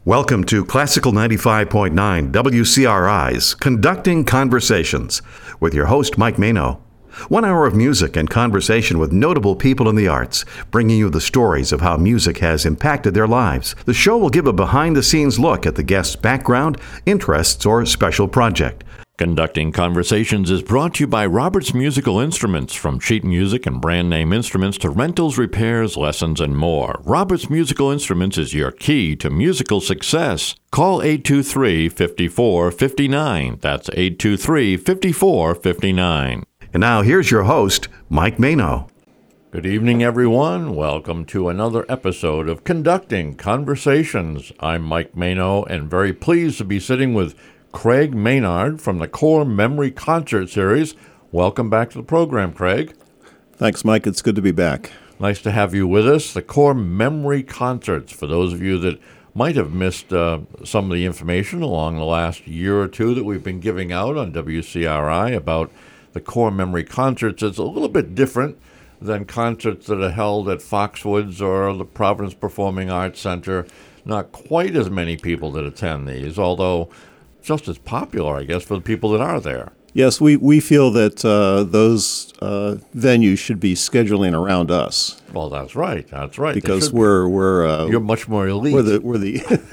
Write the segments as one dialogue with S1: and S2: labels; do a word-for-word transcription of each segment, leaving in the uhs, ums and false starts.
S1: Welcome to Classical ninety-five point nine W C R I's Conducting Conversations with your host, Mike Mano. One hour of music and conversation with notable people in the arts, bringing you the stories of how music has impacted their lives. The show will give a behind-the-scenes look at the guest's background, interests, or special project.
S2: Conducting Conversations is brought to you by Roberts Musical Instruments, from sheet music and brand name instruments to rentals, repairs, lessons, and more. Roberts Musical Instruments is your key to musical success. Call eight two three, five four five nine. That's eight two three, five four five nine.
S1: And now here's your host, Mike Mano.
S2: Good evening, everyone. Welcome to another episode of Conducting Conversations. I'm Mike Mano, and very pleased to be sitting with Craig Maynard from the Core Memory Concert Series. Welcome back to the program, Craig.
S3: Thanks, Mike. It's good to be back.
S2: Nice to have you with us. The Core Memory Concerts, for those of you that might have missed uh, some of the information along the last year or two that we've been giving out on W C R I about the Core Memory Concerts. It's a little bit different than concerts that are held at Foxwoods or the Providence Performing Arts Center. Not quite as many people that attend these, although just as popular, I guess, for the people that are there.
S3: Yes, we, we feel that uh, those uh, venues should be scheduling around us.
S2: Well, that's right. That's right.
S3: Because we're we're uh,
S2: you're much more elite.
S3: We're the we're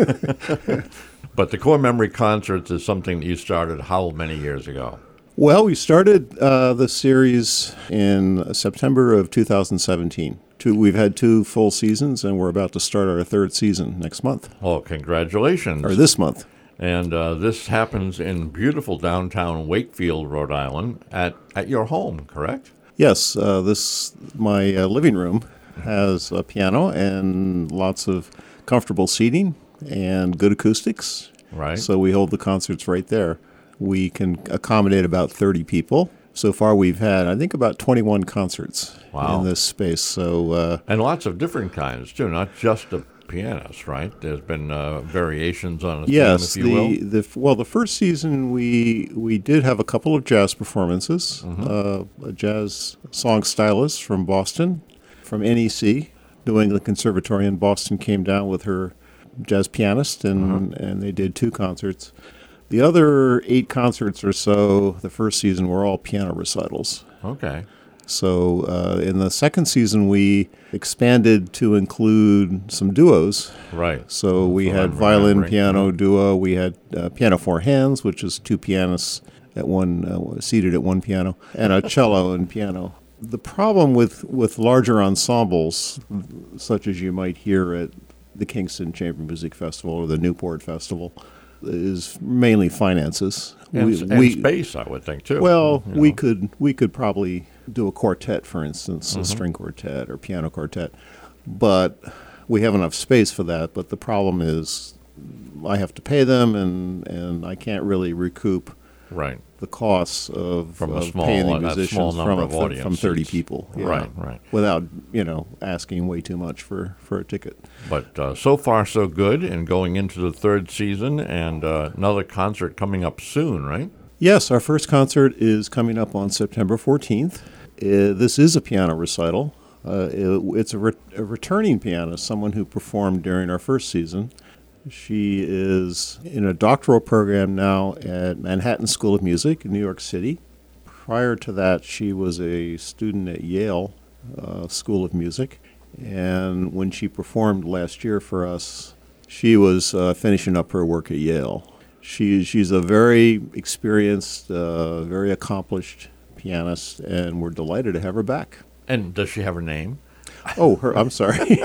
S3: the.
S2: But the Core Memory Concerts is something that you started how many years ago?
S3: Well, we started uh, the series in September of two thousand seventeen. Two, we've had two full seasons, and we're about to start our third season next month.
S2: Oh, congratulations!
S3: Or this month.
S2: And uh, this happens in beautiful downtown Wakefield, Rhode Island, at, at your home, correct?
S3: Yes. Uh, this my uh, living room has a piano and lots of comfortable seating and good acoustics.
S2: Right.
S3: So we hold the concerts right there. We can accommodate about thirty people. So far we've had, I think, about twenty-one concerts
S2: wow.
S3: in this space. So uh,
S2: And lots of different kinds, too, not just a pianist, right? There's been uh, variations on a
S3: yes,
S2: theme, if you
S3: the,
S2: will.
S3: the well, the first season we we did have a couple of jazz performances.
S2: Mm-hmm.
S3: Uh, a jazz song stylist from Boston, from N E C, New England Conservatory in Boston, came down with her jazz pianist, and mm-hmm. and they did two concerts. The other eight concerts or so, the first season, were all piano recitals.
S2: Okay.
S3: So uh, in the second season, we expanded to include some duos.
S2: Right.
S3: So we had violin, piano duo. We had uh, piano four hands, which is two pianists at one uh, seated at one piano, and a cello and piano. The problem with, with larger ensembles, such as you might hear at the Kingston Chamber Music Festival or the Newport Festival, is mainly finances.
S2: And,
S3: we,
S2: and
S3: we,
S2: space, I would think, too.
S3: Well,
S2: you know.
S3: we could we could probably do a quartet, for instance,
S2: mm-hmm.
S3: a string quartet or piano quartet, but we have enough space for that. But the problem is I have to pay them, and, and I can't really recoup
S2: right.
S3: the costs of,
S2: from
S3: of
S2: a small,
S3: paying the
S2: uh,
S3: musicians
S2: small number
S3: from,
S2: of audience
S3: from thirty
S2: seats.
S3: people. Yeah,
S2: right, right.
S3: Without, you know, asking way too much for, for a ticket.
S2: But uh, so far, so good, and going into the third season, and uh, another concert coming up soon, right?
S3: Yes, our first concert is coming up on September fourteenth. Uh, this is a piano recital. Uh, it, it's a, re- a returning pianist, someone who performed during our first season. She is in a doctoral program now at Manhattan School of Music in New York City. Prior to that, she was a student at Yale uh, School of Music. And when she performed last year for us, she was uh, finishing up her work at Yale. She, she's a very experienced, uh, very accomplished pianist, and we're delighted to have her back.
S2: And does she have her name?
S3: Oh, her, I'm sorry.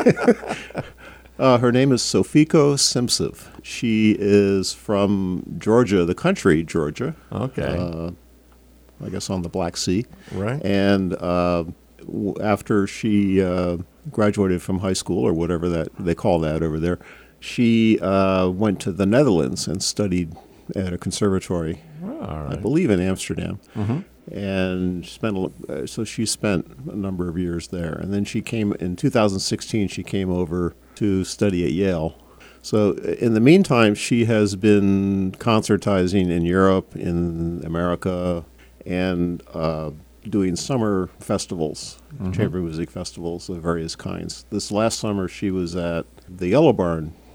S3: uh, her name is Sofiko Simsiv. She is from Georgia, the country Georgia.
S2: Okay.
S3: Uh, I guess on the Black Sea.
S2: Right.
S3: And uh, w- after she uh, graduated from high school, or whatever that they call that over there, she uh, went to the Netherlands and studied at a conservatory,
S2: oh, all right.
S3: I believe in Amsterdam.
S2: Mm-hmm.
S3: And spent a, so she spent a number of years there. And then she came, in two thousand sixteen, she came over to study at Yale. So in the meantime, she has been concertizing in Europe, in America, and uh, doing summer festivals, mm-hmm. chamber music festivals of various kinds. This last summer, she was at the Yellow Barn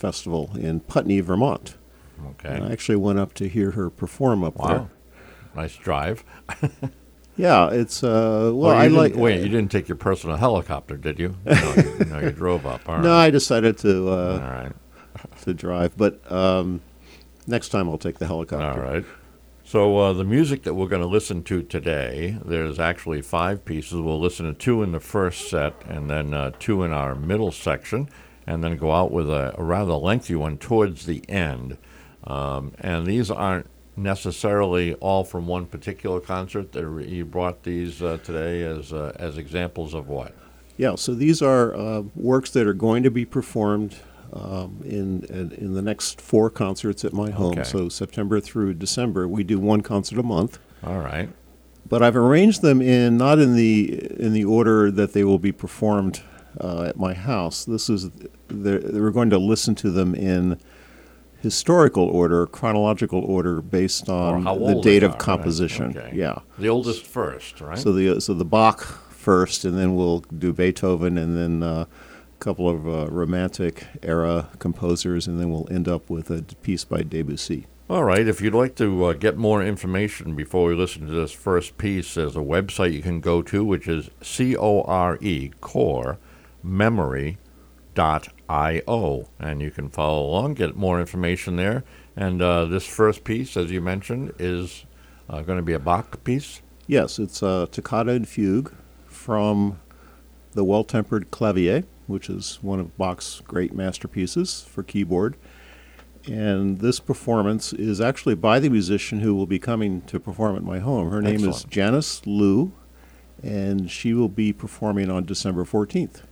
S3: Festival in Putney, Vermont.
S2: Okay.
S3: And I actually went up to hear her perform up
S2: Wow.
S3: there.
S2: Nice drive.
S3: Yeah, it's uh. Well,
S2: Oh, you
S3: I
S2: didn't-
S3: like.
S2: Wait, you didn't take your personal helicopter, did you? No, you, no, you drove up. All right.
S3: No, I decided to
S2: All
S3: uh,
S2: right.
S3: to drive, but um, next time I'll take the helicopter.
S2: All right. So uh, the music that we're going to listen to today, there's actually five pieces. We'll listen to two in the first set and then uh, two in our middle section, and then go out with a, a rather lengthy one towards the end. Um, and these aren't necessarily all from one particular concert. There- You brought these uh, today as uh, as examples of what?
S3: Yeah, so these are uh, works that are going to be performed um, in, in in the next four concerts at my home.
S2: Okay.
S3: So September through December, we do one concert a month.
S2: All right.
S3: But I've arranged them in not in the in the order that they will be performed uh, at my house. This is the- we're going to listen to them in historical order, chronological order, based
S2: Or
S3: on
S2: how
S3: the
S2: old
S3: date
S2: they
S3: of
S2: are, right?
S3: composition.
S2: Okay.
S3: Yeah.
S2: The oldest first, right?
S3: So the so the Bach first, and then we'll do Beethoven, and then uh, a couple of uh, Romantic era composers, and then we'll end up with a piece by Debussy.
S2: All right. If you'd like to uh, get more information before we listen to this first piece, there's a website you can go to, which is C O R E, core memory dot I O, and you can follow along, get more information there. And uh, this first piece, as you mentioned, is uh, going to be a Bach piece.
S3: Yes, it's a toccata and fugue from the Well-Tempered Clavier, which is one of Bach's great masterpieces for keyboard. And this performance is actually by the musician who will be coming to perform at my home. Her name is
S2: Excellent.
S3: Janice Liu, and she will be performing on December fourteenth.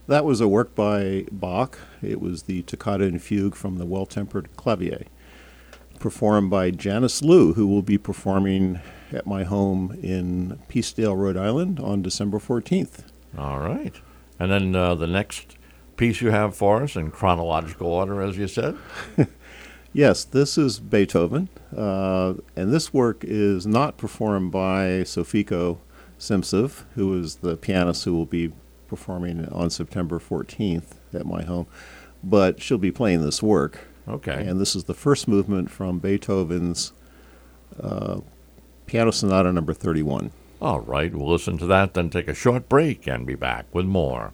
S3: That was a work by Bach. It was the Toccata and Fugue from the Well-Tempered Clavier, performed by Janice Liu, who will be performing at my home in Peacedale, Rhode Island on December fourteenth.
S2: All right. And then uh, the next piece you have for us in chronological order, as you said?
S3: Yes, this is Beethoven, uh, and this work is not performed by Sofiko Simcev, who is the pianist who will be performing on September fourteenth at my home, but she'll be playing this work.
S2: Okay.
S3: And this is the first movement from Beethoven's uh, Piano Sonata number thirty-one.
S2: All right, we'll listen to that, then take a short break and be back with more.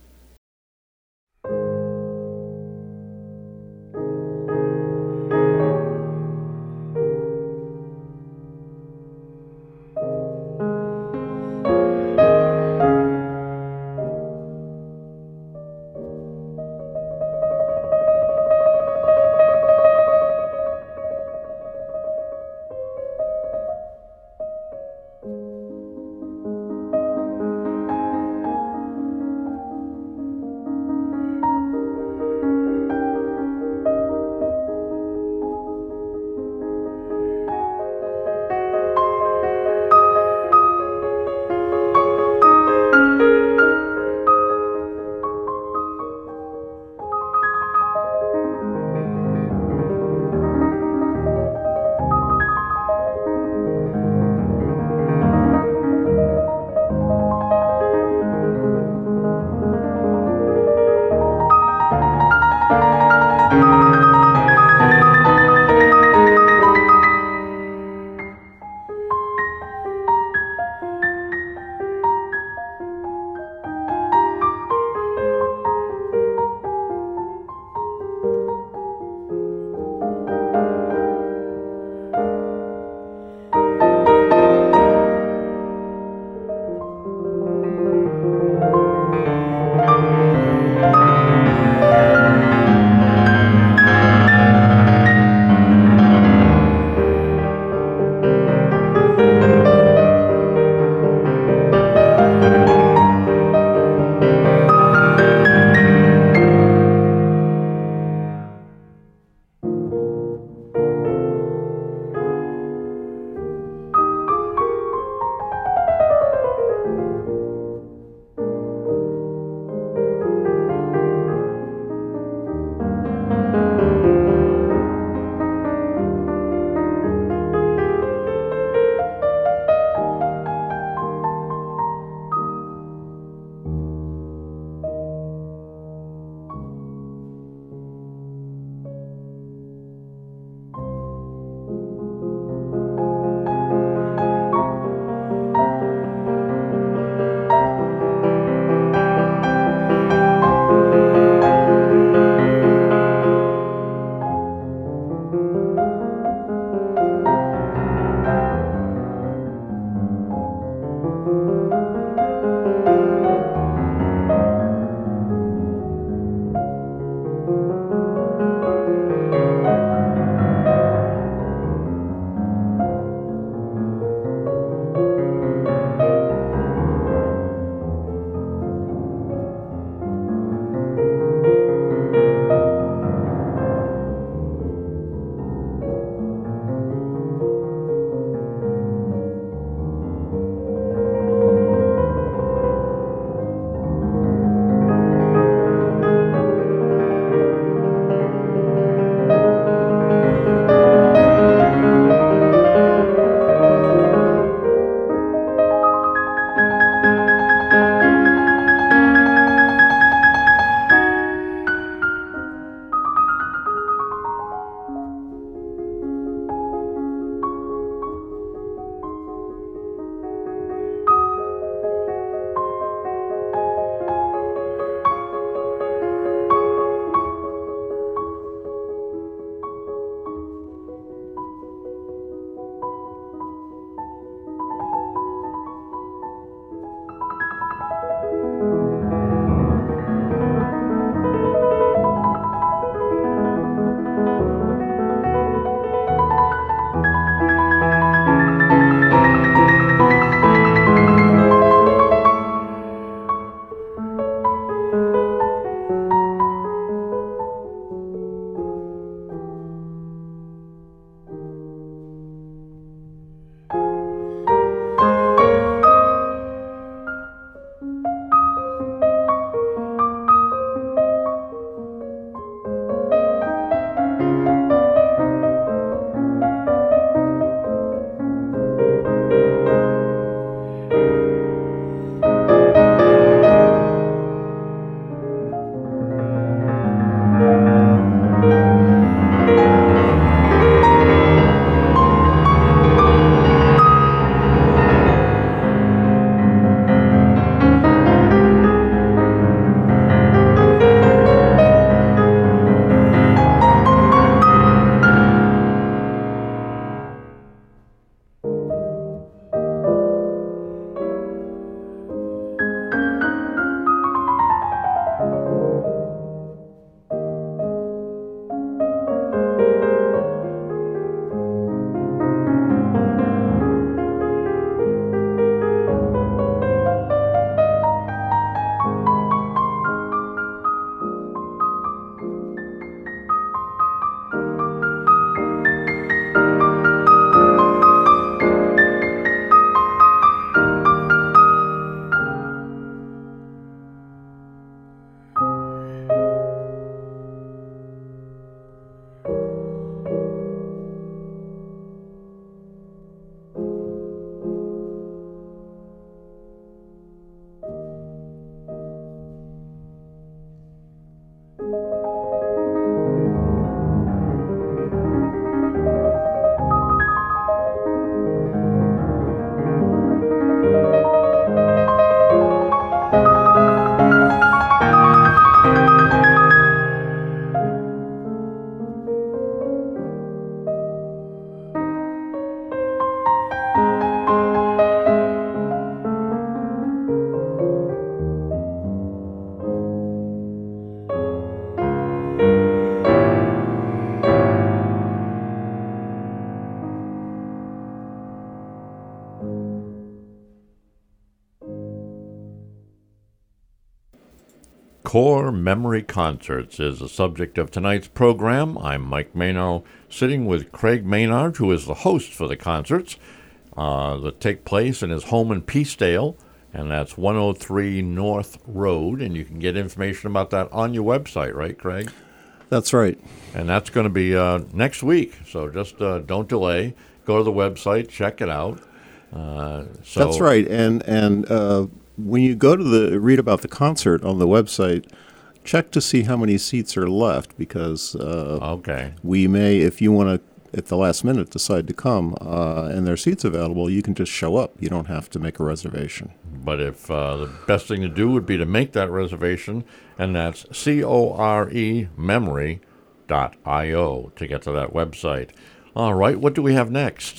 S2: Core Memory Concerts is the subject of tonight's program. I'm Mike Mano, sitting with Craig Maynard, who is the host for the concerts uh, that take place in his home in Peacedale, and that's one oh three North Road, and you can get information about that on your website, right, Craig?
S3: That's right.
S2: And that's going to be uh, next week, so just uh, don't delay. Go to the website, check it out. Uh, so
S3: That's right, and and uh, when you go to the read about the concert on the website, check to see how many seats are left, because uh,
S2: okay,
S3: we may, if you want to, at the last minute, decide to come uh, and there are seats available, you can just show up. You don't have to make a reservation.
S2: But if uh, the best thing to do would be to make that reservation, and that's C O R E memory dot I O to get to that website. All right, what do we have next?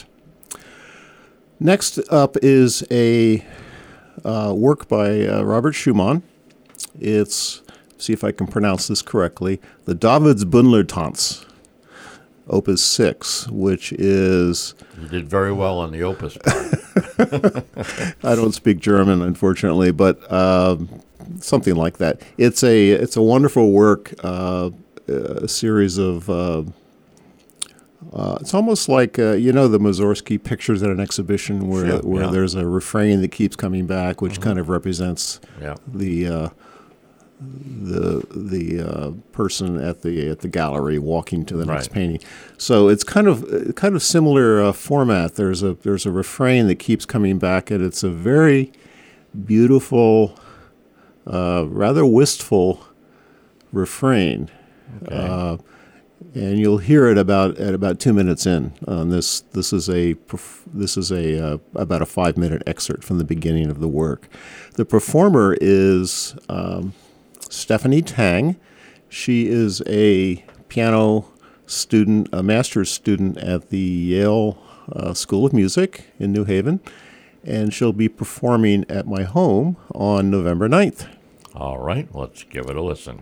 S3: Next up is a uh, work by uh, Robert Schumann. It's, see if I can pronounce this correctly, the Davidsbündlertanz, Opus six, which is...
S2: You did very well on the Opus part.
S3: I don't speak German, unfortunately, but uh, something like that. It's a it's a wonderful work, uh, a series of... Uh, Uh, it's almost like, uh, you know, the Mussorgsky pictures at an exhibition where
S2: Sure,
S3: where
S2: yeah.
S3: there's a refrain that keeps coming back, which
S2: Mm-hmm.
S3: kind of represents
S2: Yeah.
S3: the uh, the the uh, person at the at the gallery walking to the next
S2: Right.
S3: painting. So it's kind of uh, kind of similar uh, format. There's a there's a refrain that keeps coming back, and it's a very beautiful, uh, rather wistful refrain.
S2: Okay.
S3: Uh, and you'll hear it about at about two minutes in. Um, this this is a perf- this is a uh, about a five minute excerpt from the beginning of the work. The performer is um, Stephanie Tang. She is a piano student, a master's student at the Yale uh, School of Music in New Haven, and she'll be performing at my home on November ninth.
S2: All right, let's give it a listen.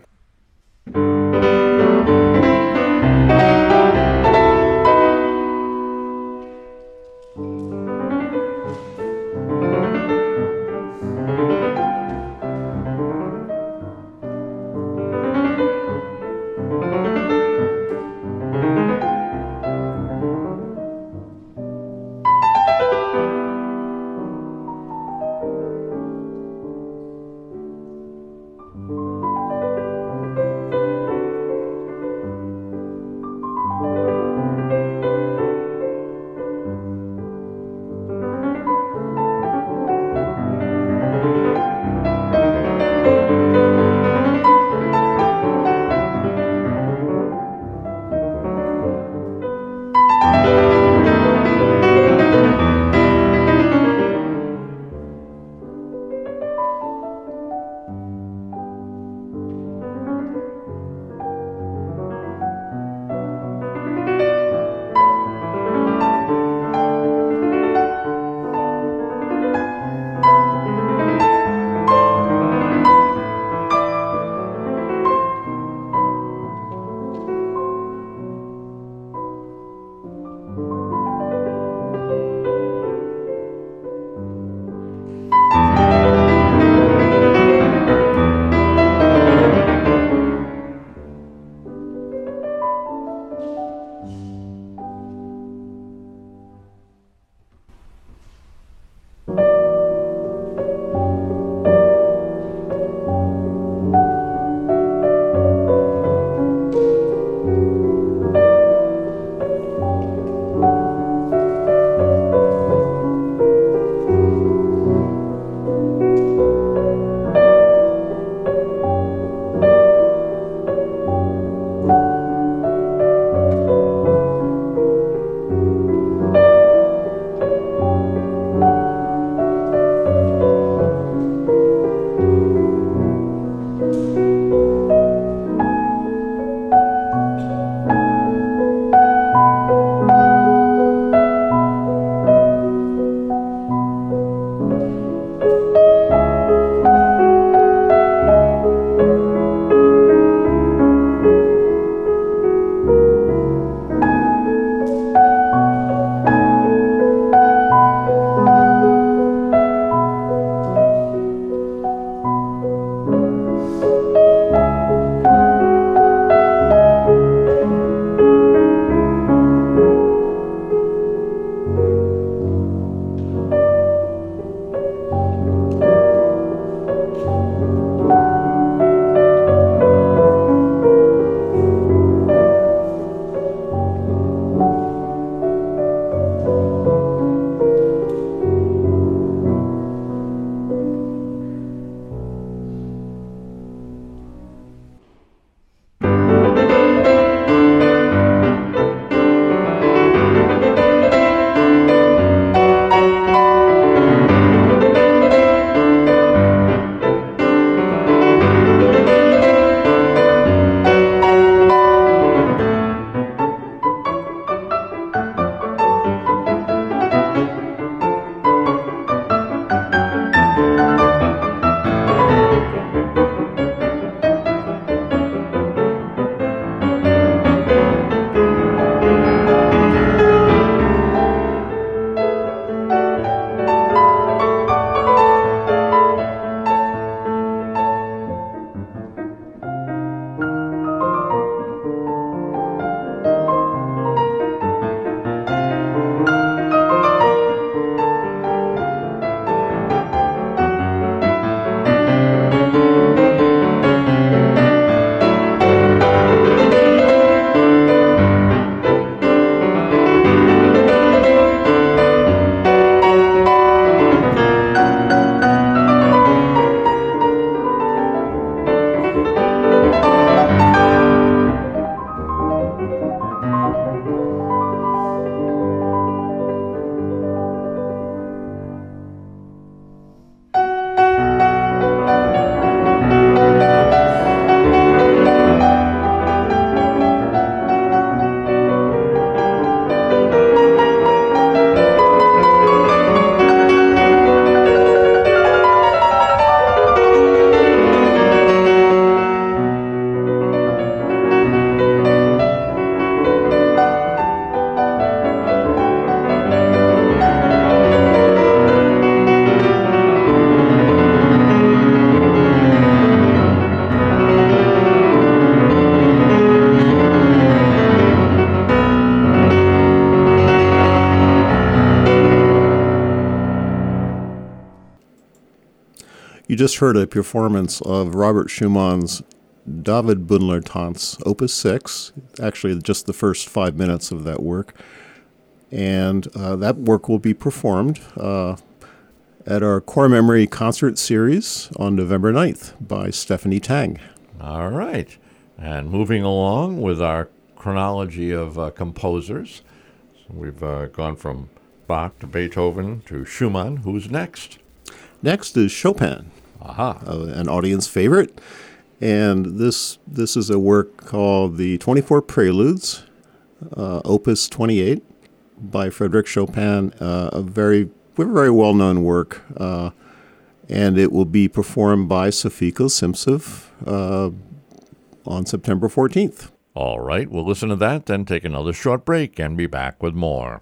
S3: just heard a performance of Robert Schumann's David Bunnler Tanz, Opus six, actually just the first five minutes of that work. And uh, that work will be performed uh, at our Core Memory concert series on November ninth by Stephanie Tang.
S2: All right. And moving along with our chronology of uh, composers, so we've uh, gone from Bach to Beethoven to Schumann. Who's next?
S3: Next is Chopin,
S2: Aha.
S3: uh, an audience favorite. And this this is a work called the twenty-four Preludes, uh, Opus twenty-eight, by Frédéric Chopin, uh, a very very well-known work. Uh, and it will be performed by Sofika Simtsev uh, on September fourteenth.
S2: All right, we'll listen to that, then take another short break and be back with more.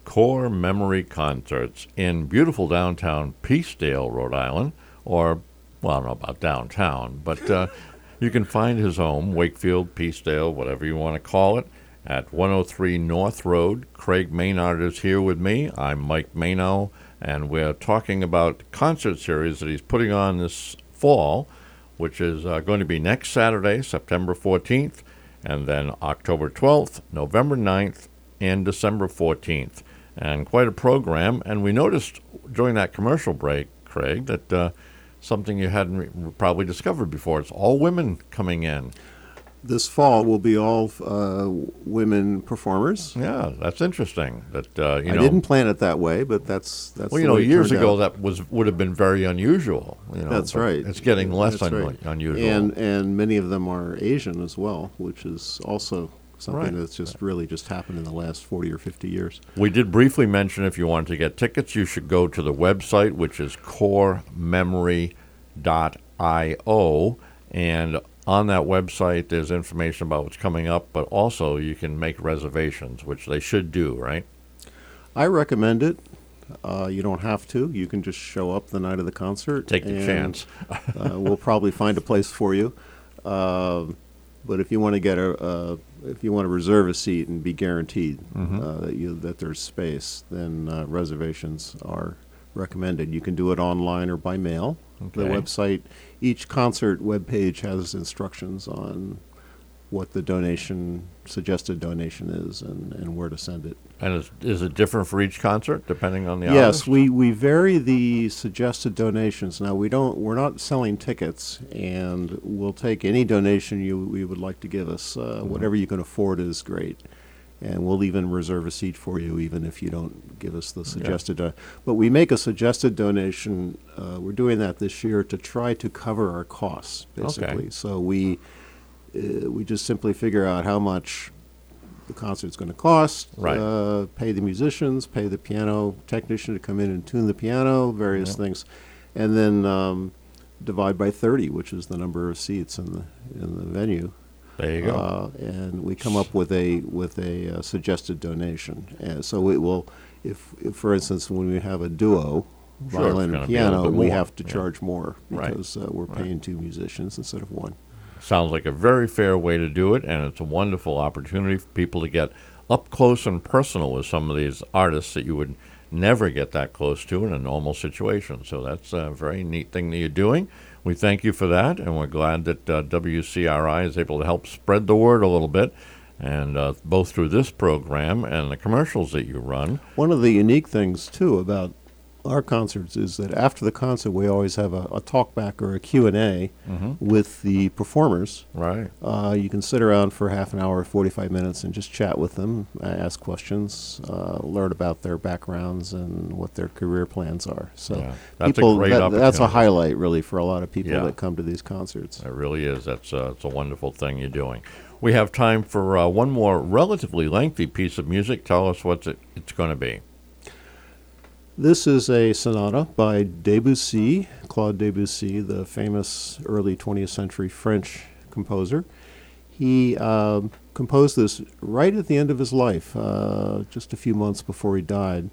S2: Core Memory Concerts in beautiful downtown Peacedale, Rhode Island, or, well, I don't know about downtown, but uh, you can find his home, Wakefield, Peacedale, whatever you want to call it, at one oh three North Road. Craig Maynard is here with me. I'm Mike Mano, and we're talking about the concert series that he's putting on this fall, which is uh, going to be next Saturday, September fourteenth, and then October twelfth, November ninth, and December fourteenth. And quite a program. And we noticed during that commercial break, Craig, that uh, something you hadn't re- probably discovered before. It's all women coming in.
S3: This fall will be all uh, women performers.
S2: Yeah, that's interesting. That uh, you
S3: I
S2: know,
S3: didn't plan it that way, but that's that's.
S2: well,
S3: the
S2: you know,
S3: way it
S2: years
S3: turned
S2: ago
S3: out.
S2: that was would have been very unusual. You know,
S3: That's
S2: but
S3: right.
S2: It's getting less
S3: That's
S2: un-
S3: right.
S2: unusual.
S3: And and many of them are Asian as well, which is also something
S2: Right.
S3: that's just really just happened in the last forty or fifty years.
S2: We did briefly mention if you wanted to get tickets, you should go to the website, which is core memory dot io, and on that website there's information about what's coming up, but also you can make reservations, which they should do, right?
S3: I recommend it. Uh, you don't have to. You can just show up the night of the concert.
S2: Take the
S3: and,
S2: chance.
S3: uh, we'll probably find a place for you. Uh, but if you want to get a, uh, if you want to reserve a seat and be guaranteed
S2: Mm-hmm.
S3: uh, that you that there's space, then uh, reservations are recommended. You can do it online or by mail. The
S2: Okay.
S3: website, each concert webpage has instructions on what the donation, suggested donation is, and, and where to send it.
S2: And is, is it different for each concert depending on the
S3: Yes,
S2: artist?
S3: we, we vary the suggested donations. Now we don't we're not selling tickets, and we'll take any donation you you would like to give us. Uh, Whatever you can afford is great, and we'll even reserve a seat for you, even if you don't give us the suggested. Do- but we make a suggested donation. Uh, we're doing that this year to try to cover our costs, basically. So we uh, we just simply figure out how much the concert's going to cost,
S2: Right.
S3: uh, pay the musicians, pay the piano technician to come in and tune the piano, various
S2: Yeah.
S3: things, and then um, divide by thirty, which is the number of seats in the in the venue.
S2: There you go.
S3: Uh, and we come up with a with a uh, suggested donation. And so it will, if, if for instance, when we have a duo,
S2: Sure,
S3: violin
S2: it's gonna
S3: and
S2: be a little
S3: piano,
S2: bit
S3: we
S2: more,
S3: have to
S2: yeah.
S3: charge more
S2: Right.
S3: because uh, we're
S2: Right.
S3: paying two musicians instead of one.
S2: Sounds like a very fair way to do it, and it's a wonderful opportunity for people to get up close and personal with some of these artists that you would never get that close to in a normal situation. So that's a very neat thing that you're doing. We thank you for that, and we're glad that uh, W C R I is able to help spread the word a little bit, and uh, both through this program and the commercials that you run.
S3: One of the unique things, too, about our concerts is that after the concert, we always have a, a talk back or a Q and A
S2: Mm-hmm.
S3: with the performers.
S2: Right.
S3: Uh, you can sit around for half an hour, forty-five minutes, and just chat with them, uh, ask questions, uh, learn about their backgrounds and what their career plans are. So
S2: Yeah, that's a
S3: people,
S2: great
S3: that- that's a
S2: opportunity.
S3: highlight, really, for a lot of people
S2: Yeah.
S3: that come to these concerts.
S2: It really is. That's uh, it's a wonderful thing you're doing. We have time for uh, one more relatively lengthy piece of music. Tell us what it, it's going to be.
S3: This is a sonata by Debussy, Claude Debussy, the famous early twentieth century French composer. He um, composed this right at the end of his life, uh, just a few months before he died.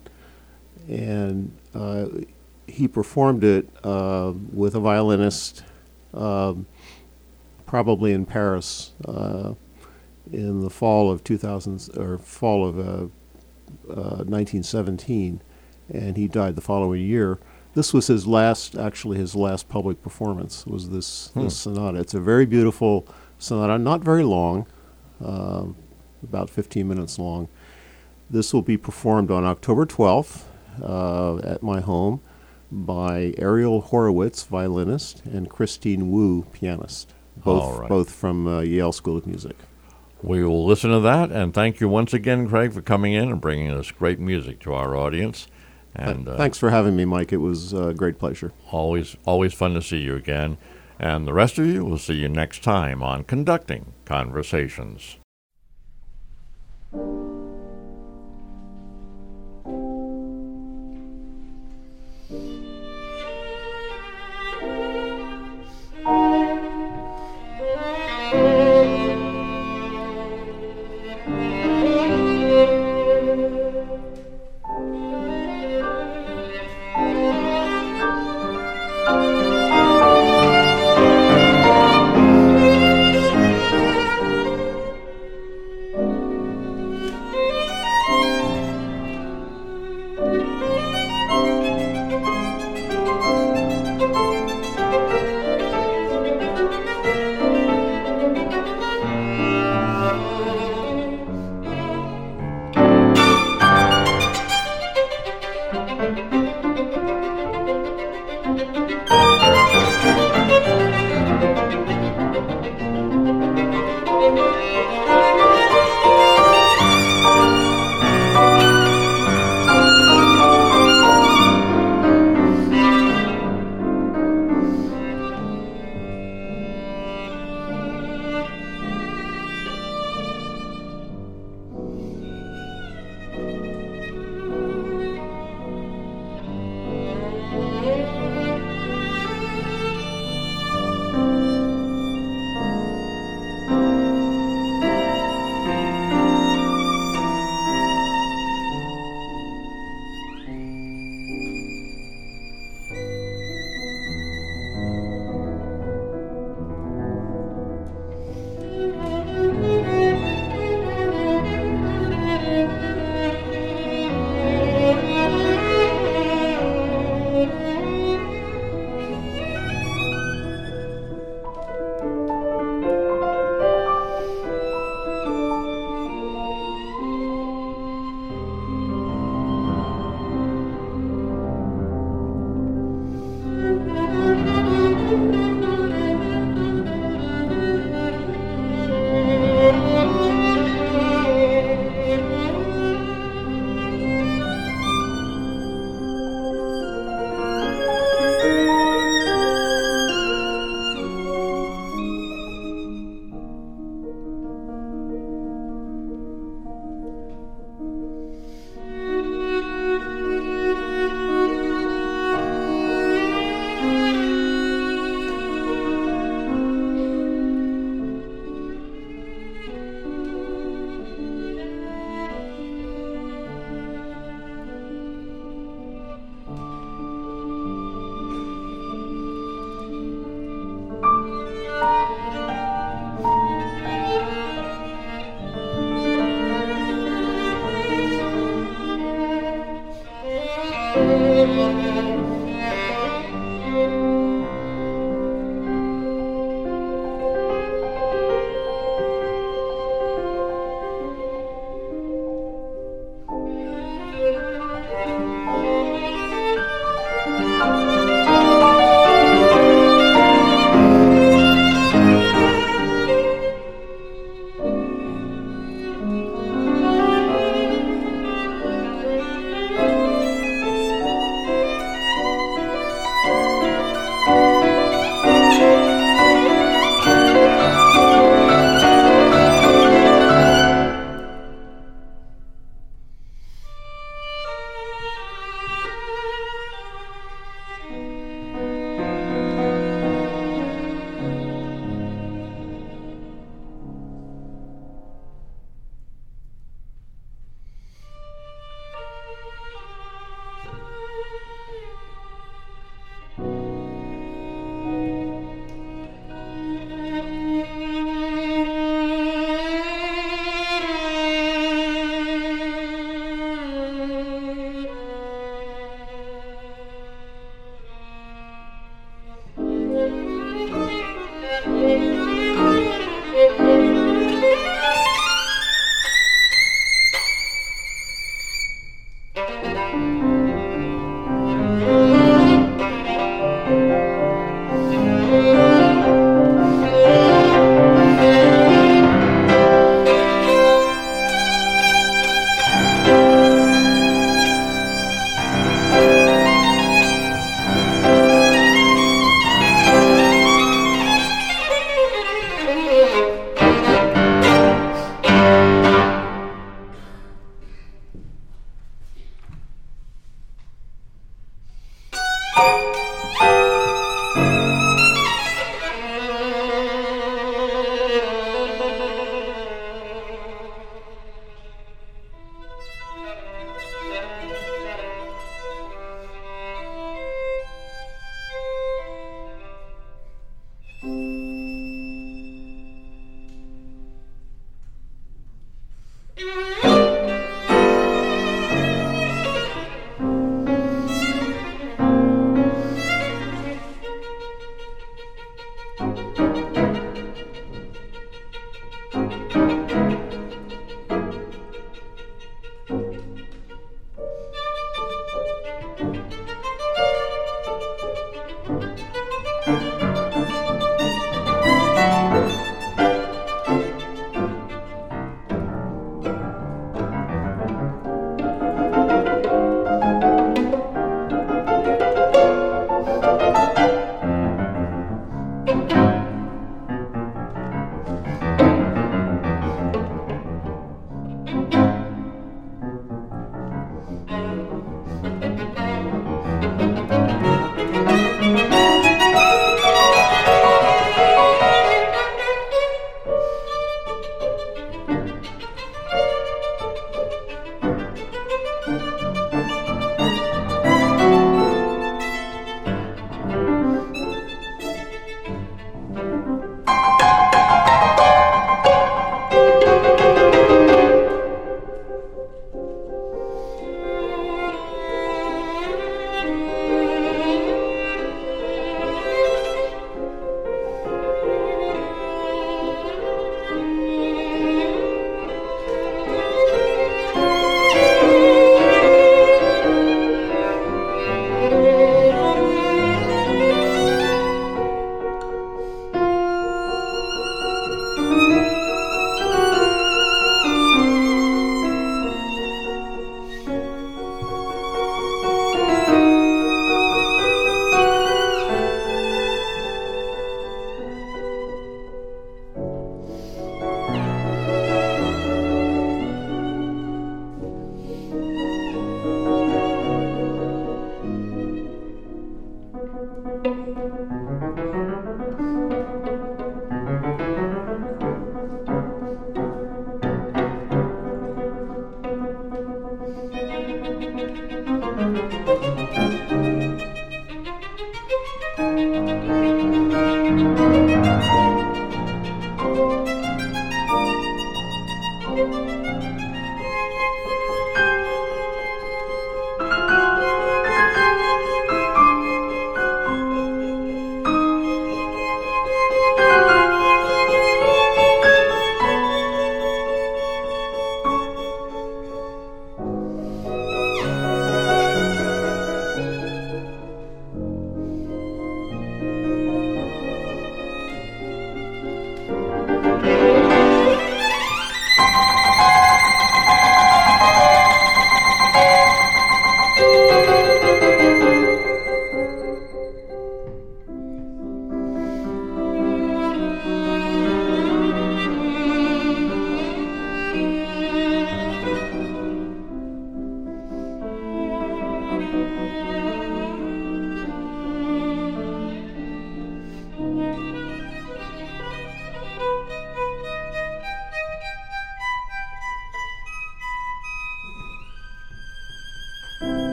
S3: And uh, he performed it uh, with a violinist, um, probably in Paris, uh, in the fall of two thousand, or fall of uh, uh, nineteen seventeen. And he died the following year. This was his last, actually his last public performance, was this,
S2: Hmm.
S3: this sonata. It's a very beautiful sonata, not very long, uh, about fifteen minutes long. This will be performed on October twelfth uh, at my home by Ariel Horowitz, violinist, and Christine Wu, pianist, both,
S2: All right.
S3: both from uh, Yale School of Music.
S2: We will listen to that, and thank you once again, Craig, for coming in and bringing us great music to our audience. And uh,
S3: Thanks for having me, Mike. It was a great pleasure.
S2: always, always fun to see you again. And the rest of you, we'll see you next time on Conducting Conversations.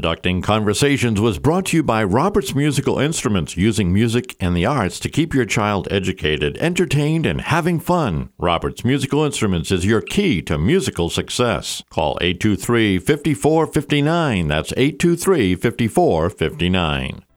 S2: Conducting Conversations was brought to you by Roberts Musical Instruments, using music and the arts to keep your child educated, entertained, and having fun. Roberts Musical Instruments is your key to musical success. Call eight two three, five four five nine. That's eight two three, five four five nine.